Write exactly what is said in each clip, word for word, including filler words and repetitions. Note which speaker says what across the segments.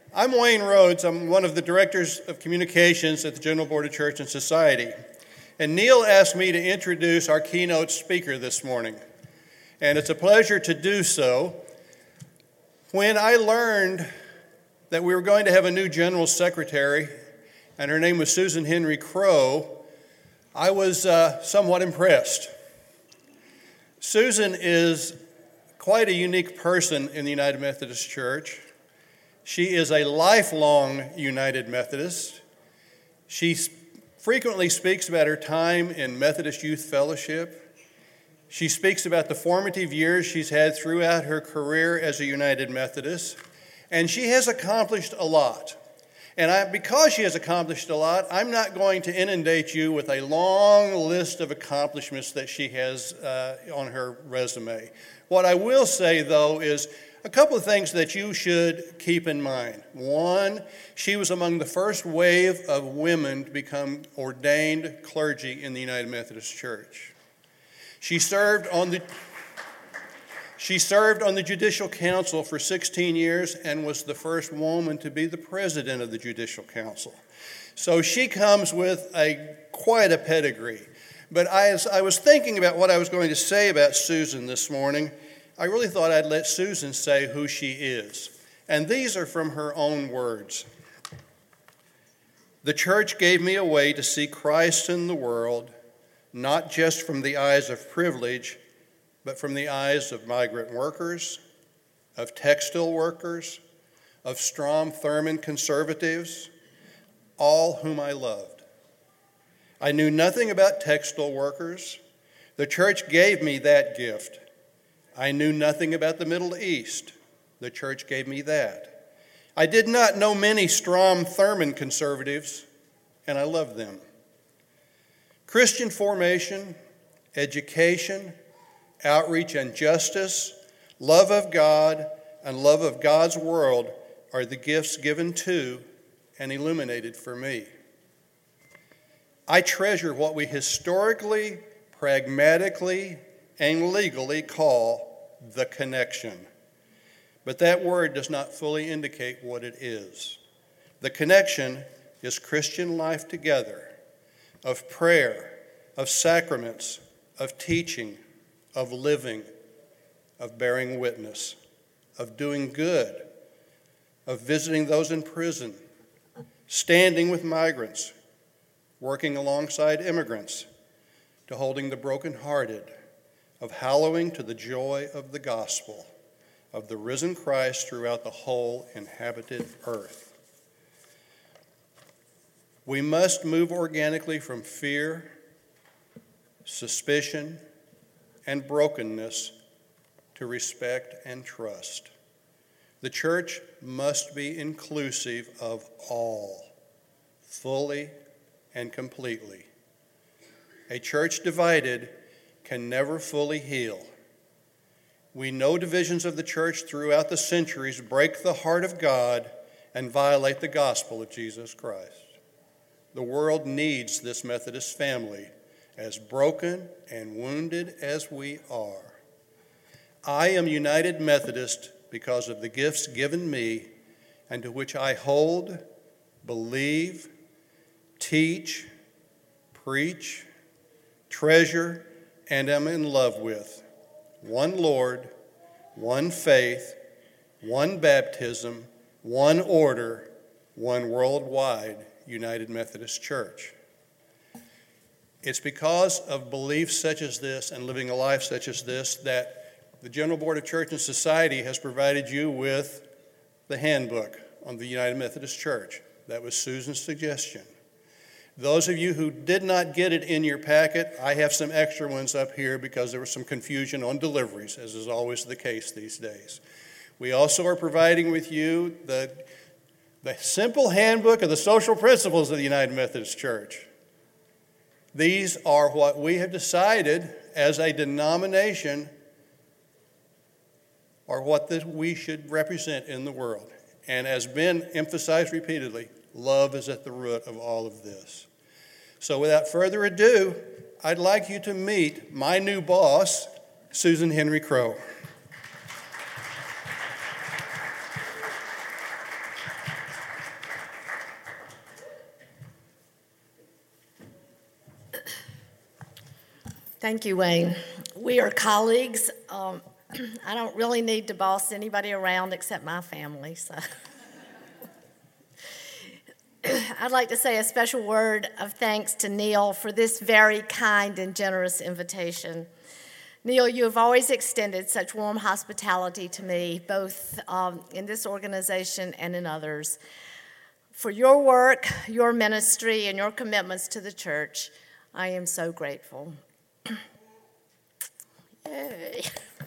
Speaker 1: I'm Wayne Rhodes. I'm one of the directors of communications at the General Board of Church and Society. And Neil asked me to introduce our keynote speaker this morning. And it's a pleasure to do so. When I learned that we were going to have a new general secretary, and her name was Susan Henry Crow, I was uh, somewhat impressed. Susan is quite a unique person in the United Methodist Church. She is a lifelong United Methodist. She frequently speaks about her time in Methodist Youth Fellowship. She speaks about the formative years she's had throughout her career as a United Methodist. And she has accomplished a lot. And I, because she has accomplished a lot, I'm not going to inundate you with a long list of accomplishments that she has uh, on her resume. What I will say, though, is a couple of things that you should keep in mind. One, she was among the first wave of women to become ordained clergy in the United Methodist Church. She served on the she served on the Judicial Council for sixteen years and was the first woman to be the president of the Judicial Council. So she comes with a quite a pedigree. But as I was thinking about what I was going to say about Susan this morning, I really thought I'd let Susan say who she is. And these are from her own words. The church gave me a way to see Christ in the world, not just from the eyes of privilege, but from the eyes of migrant workers, of textile workers, of Strom Thurmond conservatives, all whom I loved. I knew nothing about textile workers. The church gave me that gift. I knew nothing about the Middle East. The church gave me that. I did not know many Strom Thurmond conservatives, and I loved them. Christian formation, education, outreach and justice, love of God, and love of God's world are the gifts given to and illuminated for me. I treasure what we historically, pragmatically, and legally call the connection. But that word does not fully indicate what it is. The connection is Christian life together, of prayer, of sacraments, of teaching, of living, of bearing witness, of doing good, of visiting those in prison, standing with migrants, working alongside immigrants, to holding the brokenhearted, of hallowing to the joy of the gospel, of the risen Christ throughout the whole inhabited earth. We must move organically from fear, suspicion, and brokenness to respect and trust. The church must be inclusive of all, fully and completely. A church divided can never fully heal. We know divisions of the church throughout the centuries break the heart of God and violate the gospel of Jesus Christ. The world needs this Methodist family, as broken and wounded as we are. I am United Methodist because of the gifts given me and to which I hold, believe, teach, preach, treasure, and am in love with one Lord, one faith, one baptism, one order, one worldwide United Methodist Church. It's because of beliefs such as this and living a life such as this that the General Board of Church and Society has provided you with the handbook on the United Methodist Church. That was Susan's suggestion. Those of you who did not get it in your packet, I have some extra ones up here because there was some confusion on deliveries, as is always the case these days. We also are providing with you the, the simple handbook of the social principles of the United Methodist Church. These are what we have decided as a denomination are what this, we should represent in the world. And as Ben emphasized repeatedly, love is at the root of all of this. So without further ado, I'd like you to meet my new boss, Susan Henry Crow.
Speaker 2: Thank you, Wayne. We are colleagues. Um, I don't really need to boss anybody around except my family, so. I'd like to say a special word of thanks to Neil for this very kind and generous invitation. Neil, you have always extended such warm hospitality to me, both um, in this organization and in others. For your work, your ministry, and your commitments to the church, I am so grateful. Yay.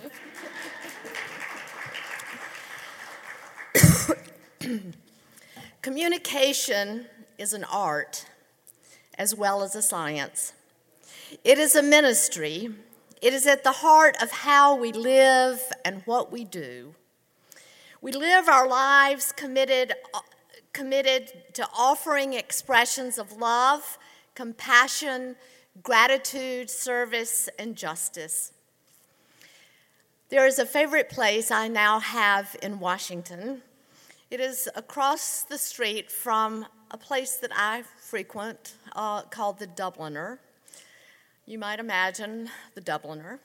Speaker 2: Communication is an art as well as a science. It is a ministry. It is at the heart of how we live and what we do. We live our lives committed, committed to offering expressions of love, compassion, gratitude, service, and justice. There is a favorite place I now have in Washington. It is across the street from a place that I frequent uh, called the Dubliner. You might imagine the Dubliner.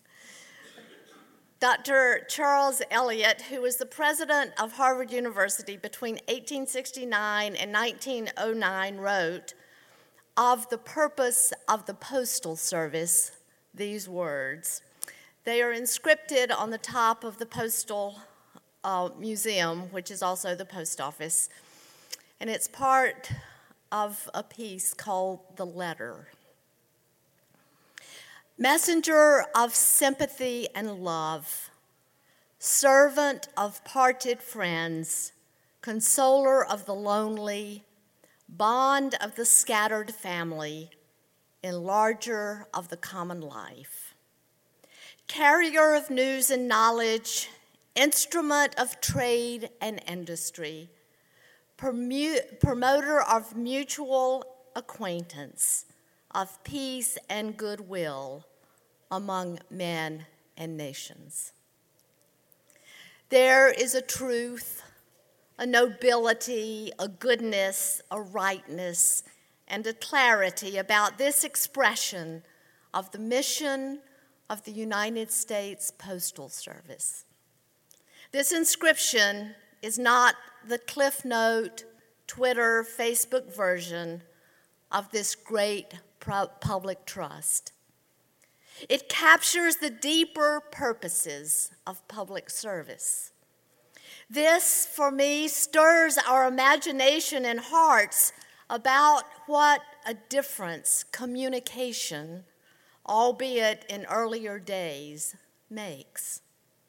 Speaker 2: Doctor Charles Eliot, who was the president of Harvard University between eighteen sixty-nine and nineteen oh nine, wrote, "Of the purpose of the Postal Service," these words. They are inscripted on the top of the Postal uh, Museum, which is also the post office, and it's part of a piece called The Letter. Messenger of sympathy and love, servant of parted friends, consoler of the lonely, bond of the scattered family, enlarger of the common life. Carrier of news and knowledge, instrument of trade and industry, permu- promoter of mutual acquaintance, of peace and goodwill among men and nations. There is a truth, a nobility, a goodness, a rightness, and a clarity about this expression of the mission of the United States Postal Service. This inscription is not the Cliff Note, Twitter, Facebook version of this great public trust. It captures the deeper purposes of public service. This, for me, stirs our imagination and hearts about what a difference communication, albeit in earlier days, makes.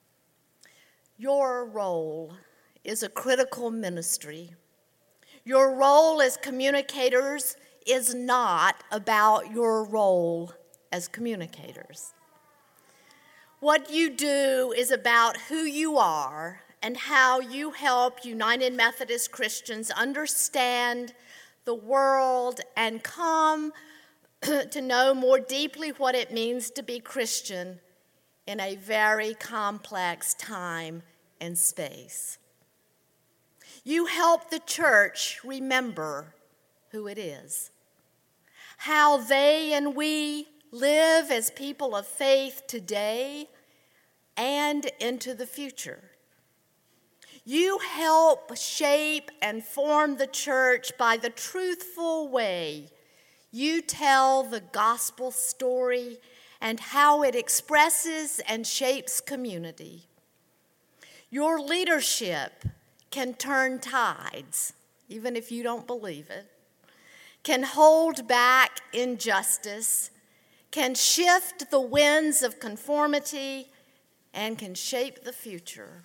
Speaker 2: Your role is a critical ministry. Your role as communicators is not about your role as communicators. What you do is about who you are and how you help United Methodist Christians understand the world and come to know more deeply what it means to be Christian in a very complex time and space. You help the church remember who it is, how they and we live as people of faith today and into the future. You help shape and form the church by the truthful way you tell the gospel story and how it expresses and shapes community. Your leadership can turn tides, even if you don't believe it, can hold back injustice, can shift the winds of conformity, and can shape the future.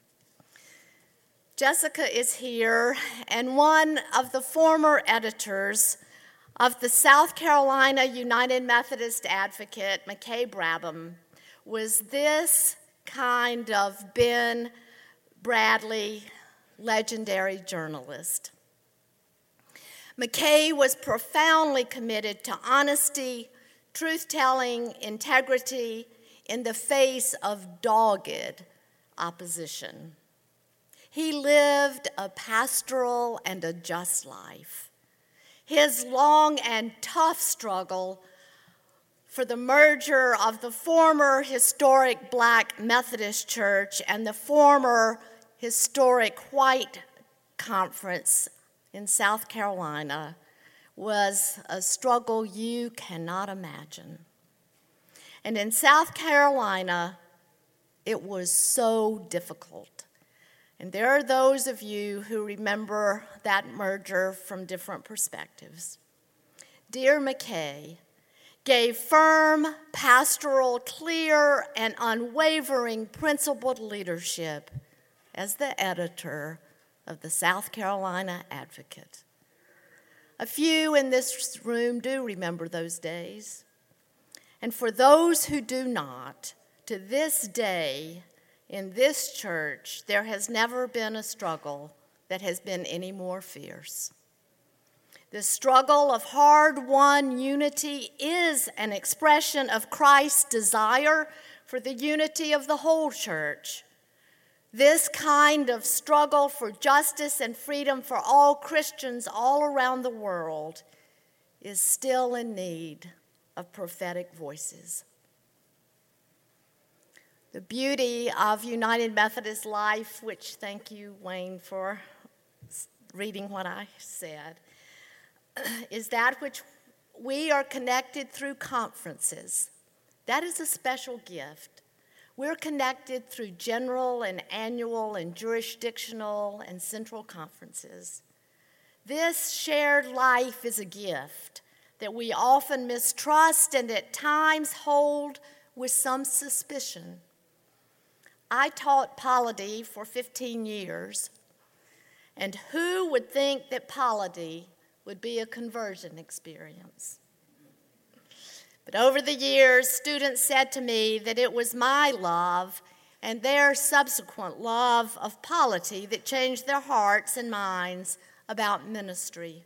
Speaker 2: Jessica is here, and one of the former editors of the South Carolina United Methodist Advocate, McKay Brabham, was this kind of Ben Bradlee legendary journalist. McKay was profoundly committed to honesty, truth-telling, integrity in the face of dogged opposition. He lived a pastoral and a just life. His long and tough struggle for the merger of the former historic Black Methodist Church and the former historic White Conference in South Carolina was a struggle you cannot imagine. And in South Carolina, it was so difficult. And there are those of you who remember that merger from different perspectives. Dear McKay gave firm, pastoral, clear, and unwavering principled leadership as the editor of the South Carolina Advocate. A few in this room do remember those days. And for those who do not, to this day, in this church, there has never been a struggle that has been any more fierce. The struggle of hard-won unity is an expression of Christ's desire for the unity of the whole church. This kind of struggle for justice and freedom for all Christians all around the world is still in need of prophetic voices. The beauty of United Methodist life, which thank you, Wayne, for reading what I said, is that which we are connected through conferences. That is a special gift. We're connected through general and annual and jurisdictional and central conferences. This shared life is a gift that we often mistrust and at times hold with some suspicion. I taught polity for fifteen years, and who would think that polity would be a conversion experience? But over the years, students said to me that it was my love and their subsequent love of polity that changed their hearts and minds about ministry.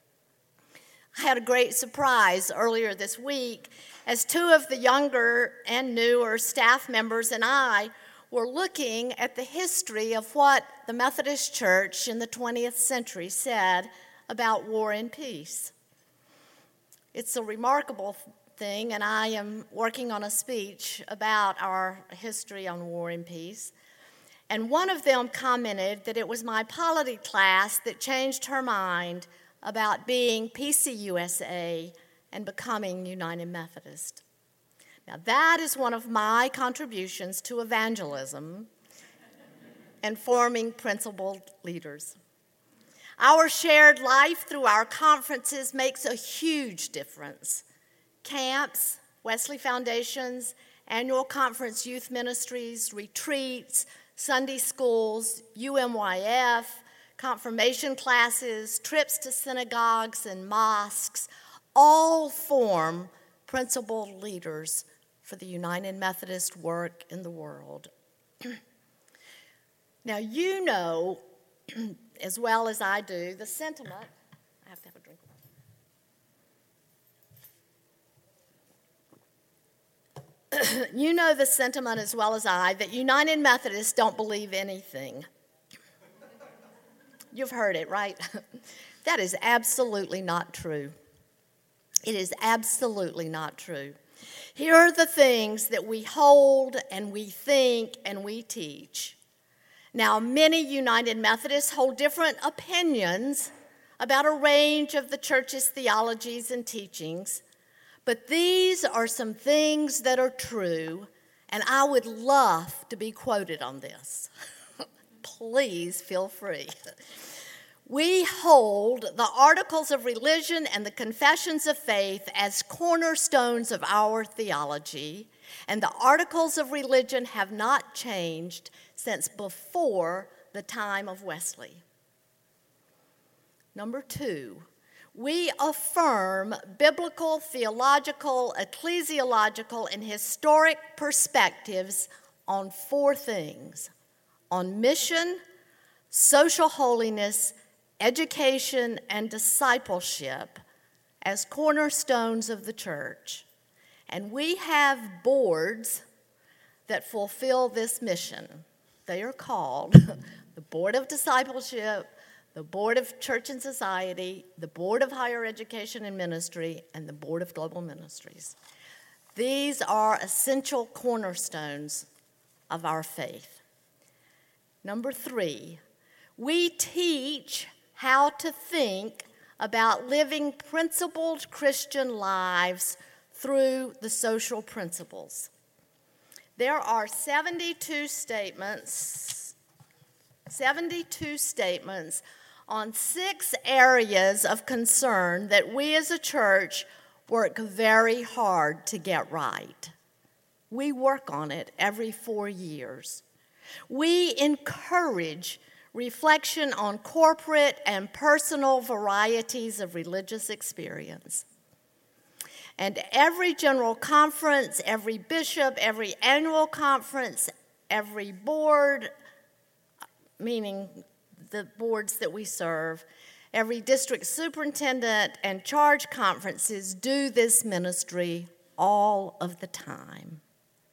Speaker 2: I had a great surprise earlier this week as two of the younger and newer staff members and I were looking at the history of what the Methodist Church in the twentieth century said about war and peace. It's a remarkable thing, and I am working on a speech about our history on war and peace. And one of them commented that it was my polity class that changed her mind about being P C U S A and becoming United Methodist. Now, that is one of my contributions to evangelism and forming principled leaders. Our shared life through our conferences makes a huge difference. Camps, Wesley Foundations, annual conference youth ministries, retreats, Sunday schools, U M Y F, confirmation classes, trips to synagogues and mosques, all form principled leaders for the United Methodist work in the world. Now, you know as well as I do the sentiment. I have to have a drink. You know the sentiment as well as I that United Methodists don't believe anything. You've heard it, right? That is absolutely not true. It is absolutely not true. Here are the things that we hold and we think and we teach. Now, many United Methodists hold different opinions about a range of the church's theologies and teachings, but these are some things that are true, and I would love to be quoted on this. Please feel free. We hold the Articles of Religion and the Confessions of Faith as cornerstones of our theology, and the Articles of Religion have not changed since before the time of Wesley. Number two, we affirm biblical, theological, ecclesiological, and historic perspectives on four things: on mission, social holiness, education, and discipleship as cornerstones of the church. And we have boards that fulfill this mission. They are called the Board of Discipleship, the Board of Church and Society, the Board of Higher Education and Ministry, and the Board of Global Ministries. These are essential cornerstones of our faith. Number three, we teach how to think about living principled Christian lives through the social principles. There are seventy-two statements, seventy-two statements on six areas of concern that we as a church work very hard to get right. We work on it every four years. We encourage reflection on corporate and personal varieties of religious experience. And every general conference, every bishop, every annual conference, every board, meaning the boards that we serve, every district superintendent and charge conferences do this ministry all of the time.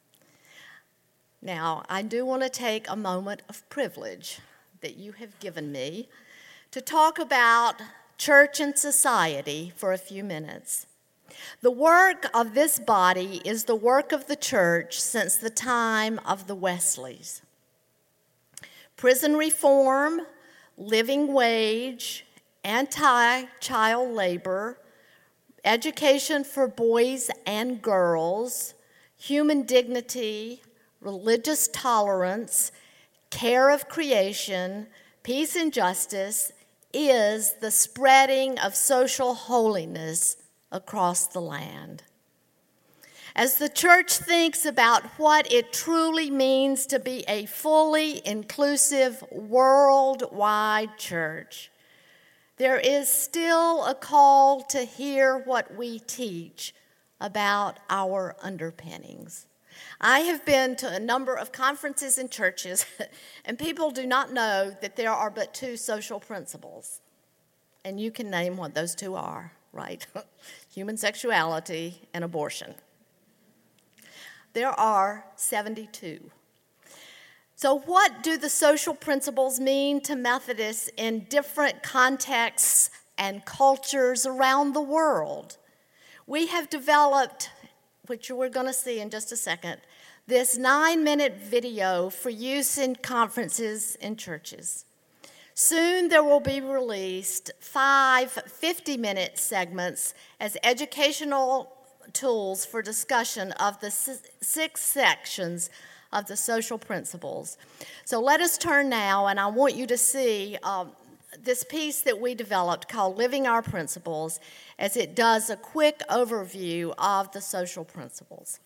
Speaker 2: Now, I do want to take a moment of privilege that you have given me to talk about church and society for a few minutes. The work of this body is the work of the church since the time of the Wesleys. Prison reform, living wage, anti-child labor, education for boys and girls, human dignity, religious tolerance, care of creation, peace and justice is the spreading of social holiness across the land. As the church thinks about what it truly means to be a fully inclusive worldwide church, there is still a call to hear what we teach about our underpinnings. I have been to a number of conferences and churches, and people do not know that there are but two social principles. And you can name what those two are, right? Human sexuality and abortion. There are seventy-two. So what do the social principles mean to Methodists in different contexts and cultures around the world? We have developed, which we're going to see in just a second, this nine-minute video for use in conferences and churches. Soon there will be released five fifty-minute segments as educational tools for discussion of the six sections of the social principles. So let us turn now, and I want you to see um, this piece that we developed called Living Our Principles, as it does a quick overview of the social principles.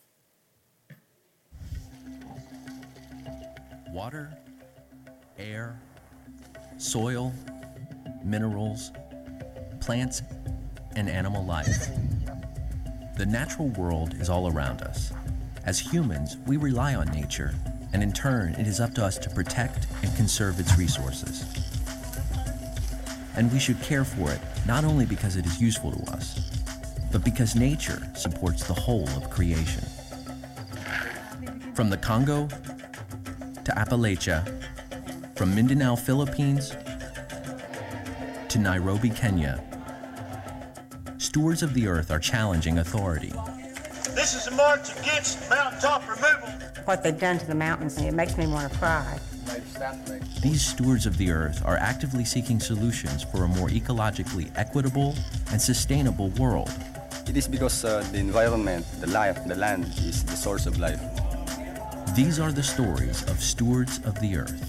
Speaker 3: Water, air, soil, minerals, plants, and animal life. The natural world is all around us. As humans, we rely on nature, and in turn, it is up to us to protect and conserve its resources. And we should care for it, not only because it is useful to us, but because nature supports the whole of creation. From the Congo to Appalachia, from Mindanao, Philippines, to Nairobi, Kenya, stewards of the earth are challenging authority.
Speaker 4: This is a march against mountaintop removal.
Speaker 5: What they've done to the mountains, it makes me want to cry.
Speaker 3: These stewards of the earth are actively seeking solutions for a more ecologically equitable and sustainable world.
Speaker 6: It is because uh, the environment, the life, the land is the source of life.
Speaker 3: These are the stories of stewards of the earth.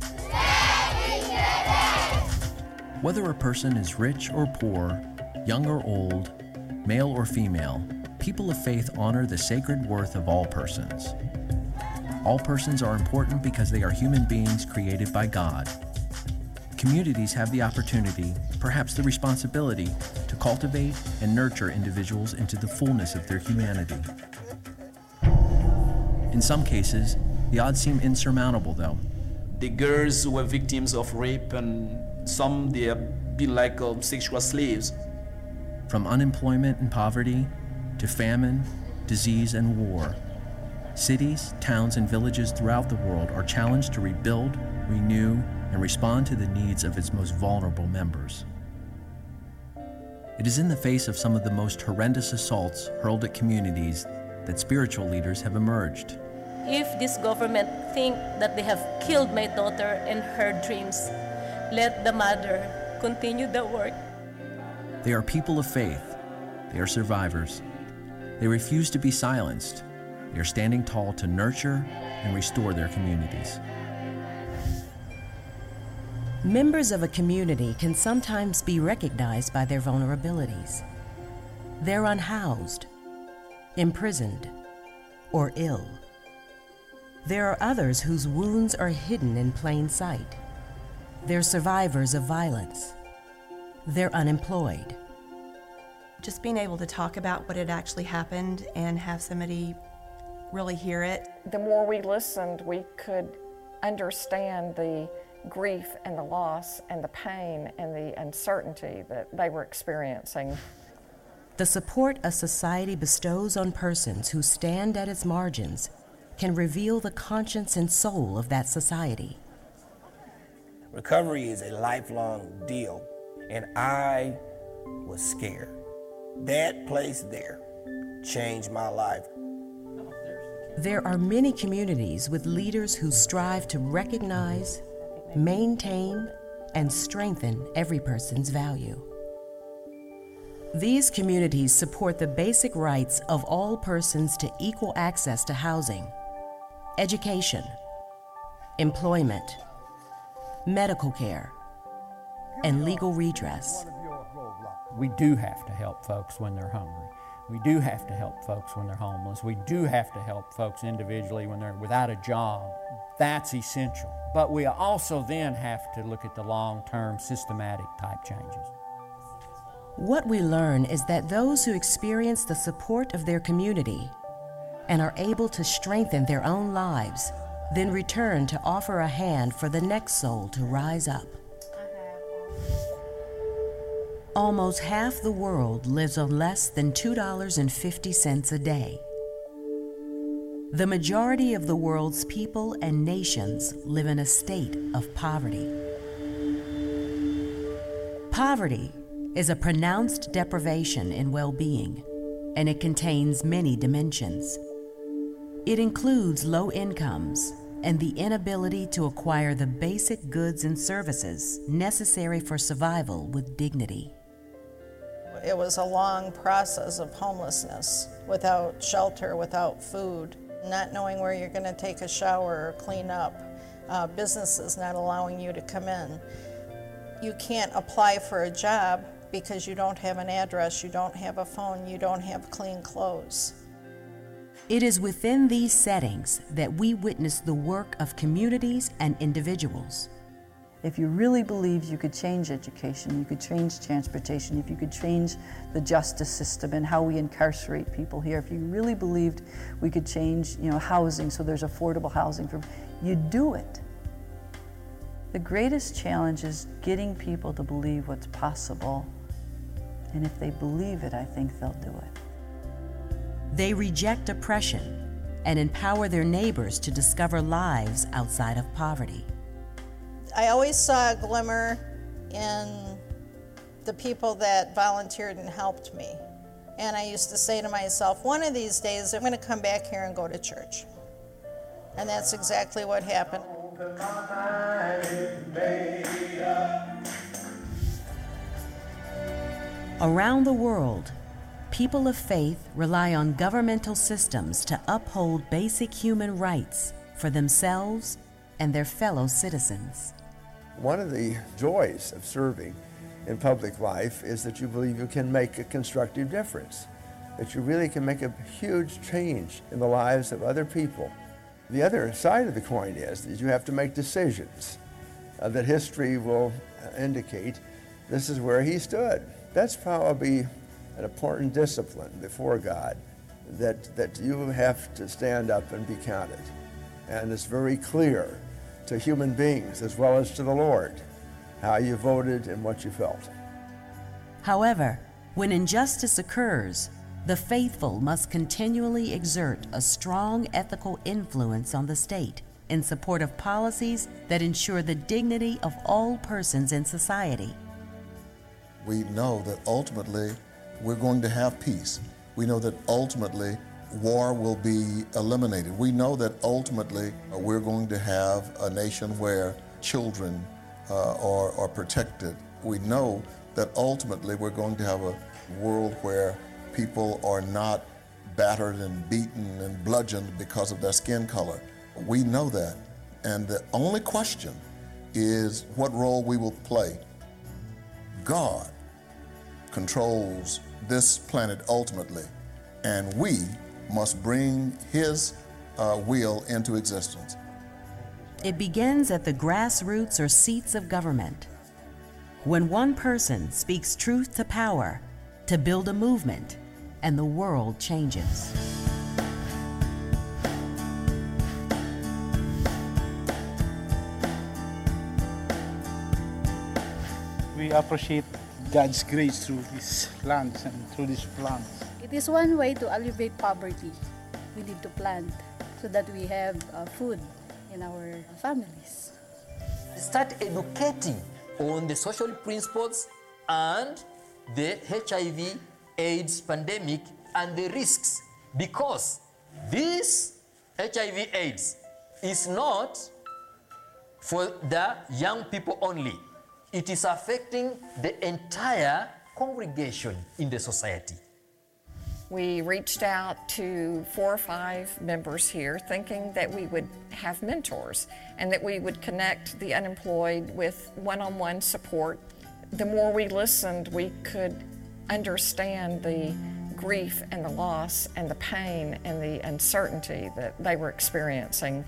Speaker 3: Whether a person is rich or poor, young or old, male or female, people of faith honor the sacred worth of all persons. All persons are important because they are human beings created by God. Communities have the opportunity, perhaps the responsibility, to cultivate and nurture individuals into the fullness of their humanity. In some cases, the odds seem insurmountable, though.
Speaker 7: The girls were victims of rape, and some they have been like uh, sexual slaves.
Speaker 3: From unemployment and poverty to famine, disease, and war, cities, towns, and villages throughout the world are challenged to rebuild, renew, and respond to the needs of its most vulnerable members. It is in the face of some of the most horrendous assaults hurled at communities that spiritual leaders have emerged.
Speaker 8: If this government think that they have killed my daughter and her dreams, let the mother continue the work.
Speaker 3: They are people of faith. They are survivors. They refuse to be silenced. They are standing tall to nurture and restore their communities.
Speaker 9: Members of a community can sometimes be recognized by their vulnerabilities. They're unhoused, imprisoned, or ill. There are others whose wounds are hidden in plain sight. They're survivors of violence. They're unemployed.
Speaker 10: Just being able to talk about what had actually happened and have somebody really hear it.
Speaker 11: The more we listened, we could understand the grief and the loss and the pain and the uncertainty that they were experiencing.
Speaker 9: The support a society bestows on persons who stand at its margins can reveal the conscience and soul of that society.
Speaker 12: Recovery is a lifelong deal, and I was scared. That place there changed my life.
Speaker 9: There are many communities with leaders who strive to recognize, maintain, and strengthen every person's value. These communities support the basic rights of all persons to equal access to housing, education, employment, medical care, and legal redress.
Speaker 13: We do have to help folks when they're hungry. We do have to help folks when they're homeless. We do have to help folks individually when they're without a job. That's essential. But we also then have to look at the long-term systematic type changes.
Speaker 9: What we learn is that those who experience the support of their community and are able to strengthen their own lives then return to offer a hand for the next soul to rise up. Almost half the world lives on less than two dollars and fifty cents a day. The majority of the world's people and nations live in a state of poverty. Poverty is a pronounced deprivation in well-being, and it contains many dimensions. It includes low incomes and the inability to acquire the basic goods and services necessary for survival with dignity.
Speaker 14: It was a long process of homelessness, without shelter, without food, not knowing where you're going to take a shower or clean up, uh, businesses not allowing you to come in. You can't apply for a job because you don't have an address, you don't have a phone, you don't have clean clothes.
Speaker 9: It is within these settings that we witness the work of communities and individuals.
Speaker 15: If you really believed you could change education, you could change transportation, if you could change the justice system and how we incarcerate people here, if you really believed we could change, you know, housing so there's affordable housing for, you'd do it. The greatest challenge is getting people to believe what's possible, and if they believe it, I think they'll do it.
Speaker 9: They reject oppression and empower their neighbors to discover lives outside of poverty.
Speaker 14: I always saw a glimmer in the people that volunteered and helped me. And I used to say to myself, one of these days I'm going to come back here and go to church. And that's exactly what happened.
Speaker 9: Around the world, people of faith rely on governmental systems to uphold basic human rights for themselves and their fellow citizens.
Speaker 16: One of the joys of serving in public life is that you believe you can make a constructive difference, that you really can make a huge change in the lives of other people. The other side of the coin is that you have to make decisions uh, that history will indicate this is where he stood. That's probably an important discipline before God, that, that you have to stand up and be counted. And it's very clear to human beings as well as to the Lord how you voted and what you felt.
Speaker 9: However, when injustice occurs, the faithful must continually exert a strong ethical influence on the state in support of policies that ensure the dignity of all persons in society.
Speaker 17: We know that ultimately we're going to have peace. We know that ultimately war will be eliminated. We know that ultimately uh, we're going to have a nation where children uh, are, are protected. We know that ultimately we're going to have a world where people are not battered and beaten and bludgeoned because of their skin color. We know that. And the only question is what role we will play. God controls this planet ultimately, and we must bring His uh, will into existence.
Speaker 9: It begins at the grassroots or seats of government. When one person speaks truth to power to build a movement, and the world changes.
Speaker 18: We appreciate God's grace through these lands and through these plants.
Speaker 19: It is one way to alleviate poverty. We need to plant so that we have uh, food in our families.
Speaker 20: Start educating on the social principles and the H I V AIDS pandemic and the risks, because this H I V AIDS is not for the young people only. It is affecting the entire congregation in the society.
Speaker 11: We reached out to four or five members here thinking that we would have mentors and that we would connect the unemployed with one-on-one support. The more we listened, we could understand the grief and the loss and the pain and the uncertainty that they were experiencing.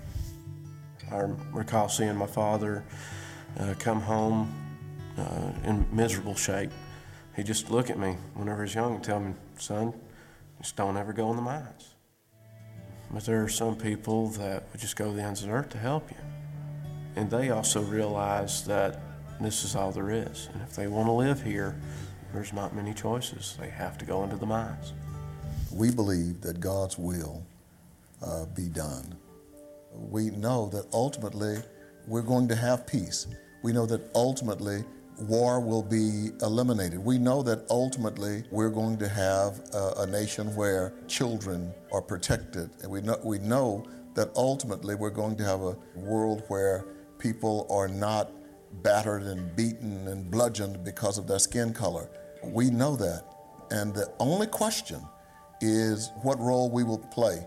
Speaker 21: I recall seeing my father uh, come home uh, in miserable shape. He'd just look at me whenever he was young and tell me, son, just don't ever go in the mines. But there are some people that would just go to the ends of the earth to help you. And they also realize that this is all there is. And if they want to live here, there's not many choices. They have to go into the mines.
Speaker 17: We believe that God's will uh, be done. We know that ultimately we're going to have peace. We know that ultimately war will be eliminated. We know that ultimately we're going to have a, a nation where children are protected. And we know, we know that ultimately we're going to have a world where people are not battered and beaten and bludgeoned because of their skin color. We know that. And the only question is what role we will play.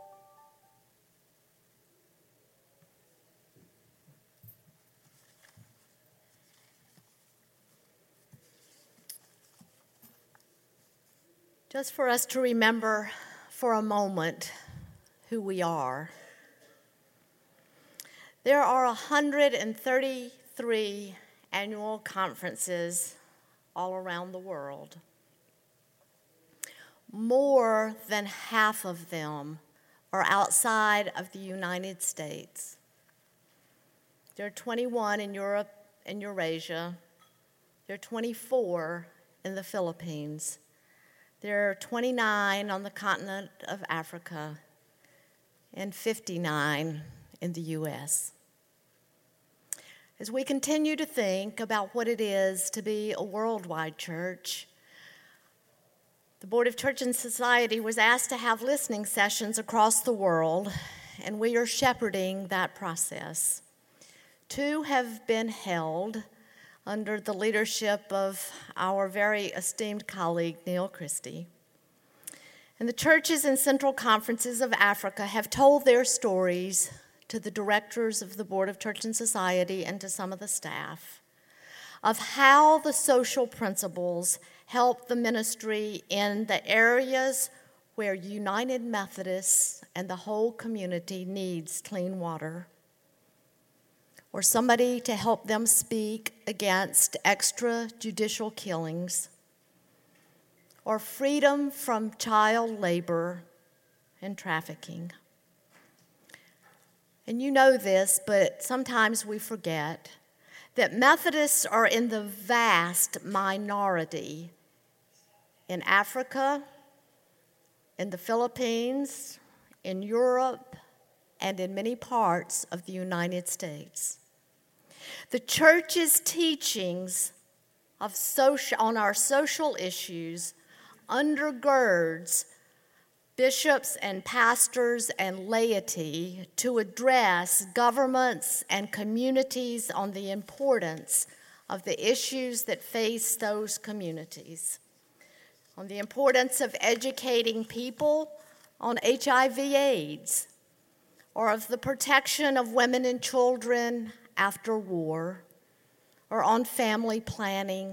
Speaker 2: Just for us to remember for a moment who we are. There are one hundred thirty-three annual conferences all around the world. More than half of them are outside of the United States. There are twenty-one in Europe and Eurasia. There are twenty-four in the Philippines. There are twenty-nine on the continent of Africa and fifty-nine in the U S As we continue to think about what it is to be a worldwide church, the Board of Church and Society was asked to have listening sessions across the world, and we are shepherding that process. Two have been held under the leadership of our very esteemed colleague, Neil Christie. And the churches and central conferences of Africa have told their stories to the directors of the Board of Church and Society and to some of the staff of how the social principles help the ministry in the areas where United Methodists and the whole community needs clean water, or somebody to help them speak against extrajudicial killings, or freedom from child labor and trafficking. And you know this, but sometimes we forget that Methodists are in the vast minority in Africa, in the Philippines, in Europe, and in many parts of the United States. The church's teachings of social, on our social issues undergirds bishops and pastors and laity to address governments and communities on the importance of the issues that face those communities, on the importance of educating people on H I V AIDS, or of the protection of women and children after war, or on family planning.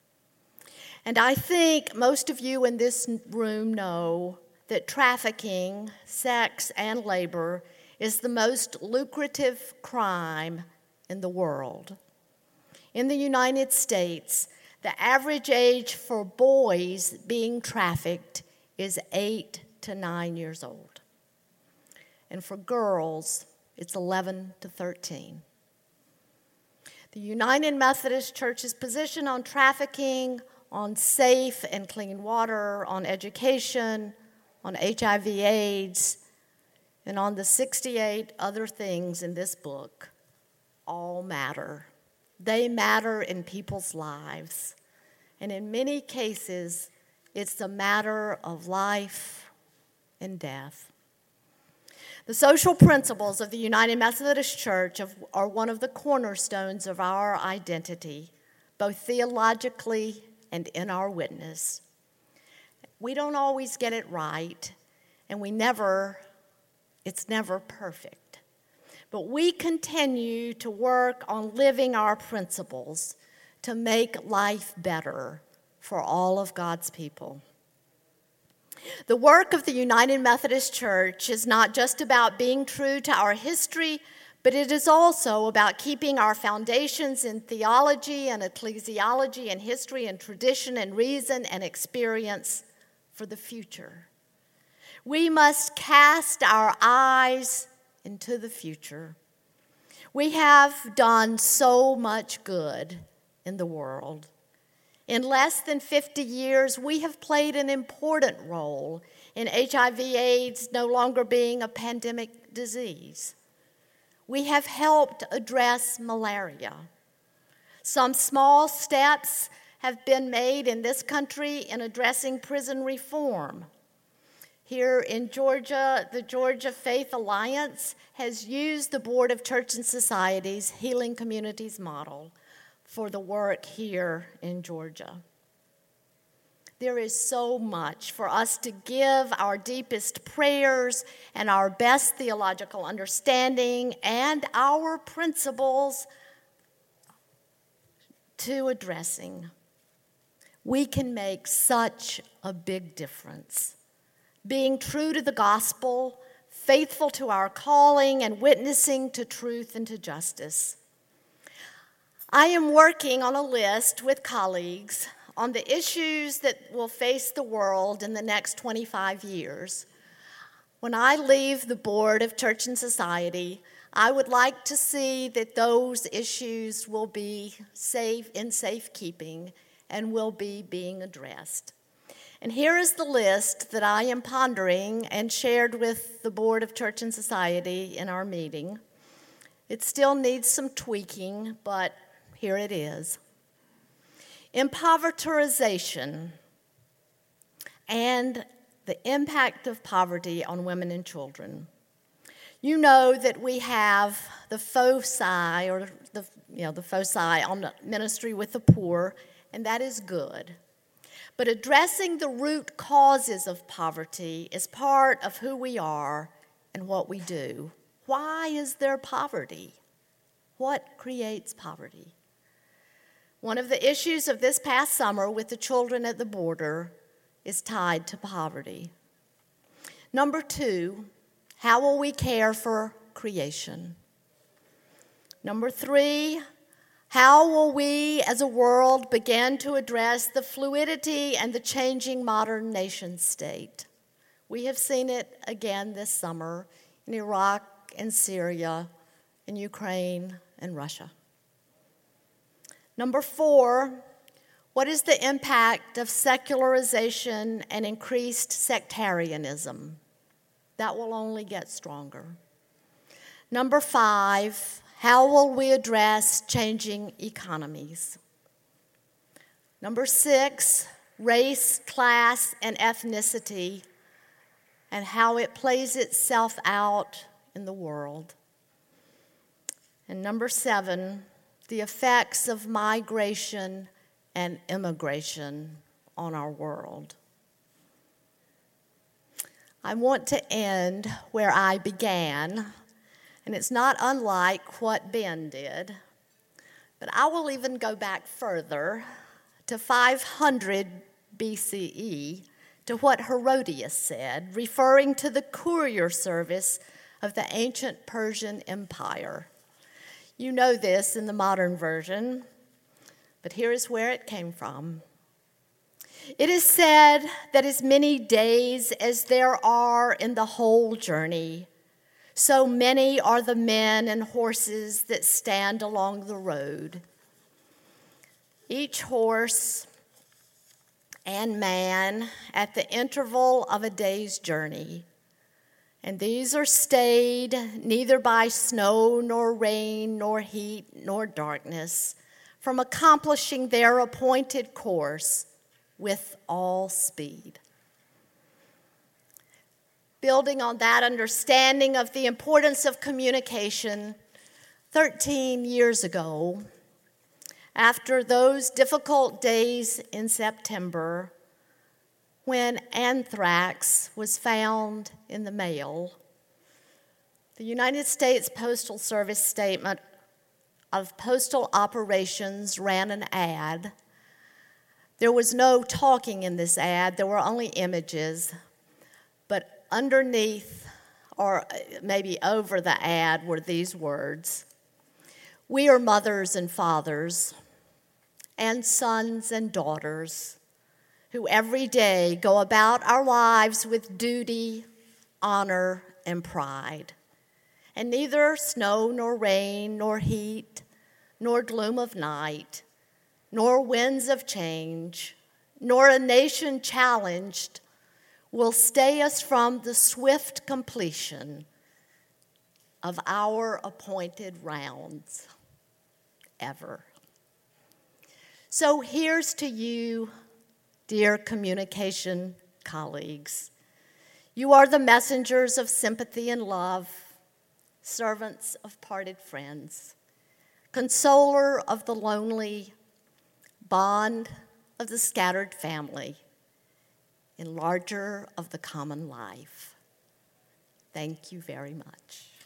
Speaker 2: And I think most of you in this room know that trafficking, sex, and labor is the most lucrative crime in the world. In the United States, the average age for boys being trafficked is eight to nine years old. And for girls, it's eleven to thirteen. The United Methodist Church's position on trafficking, on safe and clean water, on education, on H I V AIDS, and on the sixty-eight other things in this book all matter. They matter in people's lives. And in many cases, it's a matter of life and death. The social principles of the United Methodist Church are one of the cornerstones of our identity, both theologically and in our witness. We don't always get it right, and we never, it's never perfect. But we continue to work on living our principles to make life better for all of God's people. The work of the United Methodist Church is not just about being true to our history, but it is also about keeping our foundations in theology and ecclesiology and history and tradition and reason and experience for the future. We must cast our eyes into the future. We have done so much good in the world. In less than fifty years, we have played an important role in H I V AIDS no longer being a pandemic disease. We have helped address malaria. Some small steps have been made in this country in addressing prison reform. Here in Georgia, the Georgia Faith Alliance has used the Board of Church and Societies Healing Communities model for the work here in Georgia. There is so much for us to give our deepest prayers and our best theological understanding and our principles to addressing. We can make such a big difference. Being true to the gospel, faithful to our calling, and witnessing to truth and to justice. I am working on a list with colleagues on the issues that will face the world in the next twenty-five years. When I leave the Board of Church and Society, I would like to see that those issues will be safe in safekeeping and will be being addressed. And here is the list that I am pondering and shared with the Board of Church and Society in our meeting. It still needs some tweaking, but here it is. Impoveritorization and the impact of poverty on women and children. You know that we have the foci, or the, you know, the foci on the ministry with the poor, and that is good. But addressing the root causes of poverty is part of who we are and what we do. Why is there poverty? What creates poverty? One of the issues of this past summer with the children at the border is tied to poverty. Number two, how will we care for creation? Number three, how will we as a world begin to address the fluidity and the changing modern nation state? We have seen it again this summer in Iraq and Syria, in Ukraine and Russia. Number four, what is the impact of secularization and increased sectarianism? That will only get stronger. Number five, how will we address changing economies? Number six, race, class, and ethnicity and how it plays itself out in the world. And number seven, the effects of migration and immigration on our world. I want to end where I began, and it's not unlike what Ben did, but I will even go back further to five hundred B C E, to what Herodias said, referring to the courier service of the ancient Persian Empire. You know this in the modern version, but here is where it came from. It is said that as many days as there are in the whole journey, so many are the men and horses that stand along the road. Each horse and man at the interval of a day's journey. And these are stayed neither by snow, nor rain, nor heat, nor darkness, from accomplishing their appointed course with all speed. Building on that understanding of the importance of communication, thirteen years ago, after those difficult days in September, when anthrax was found in the mail, the United States Postal Service Statement of Postal Operations ran an ad. There was no talking in this ad, there were only images, but underneath, or maybe over the ad, were these words: "We are mothers and fathers, and sons and daughters, who every day go about our lives with duty, honor, and pride. And neither snow nor rain, nor heat, nor gloom of night, nor winds of change, nor a nation challenged will stay us from the swift completion of our appointed rounds, ever." So here's to you, dear communication colleagues. You are the messengers of sympathy and love, servants of parted friends, consoler of the lonely, bond of the scattered family, enlarger of the common life. Thank you very much.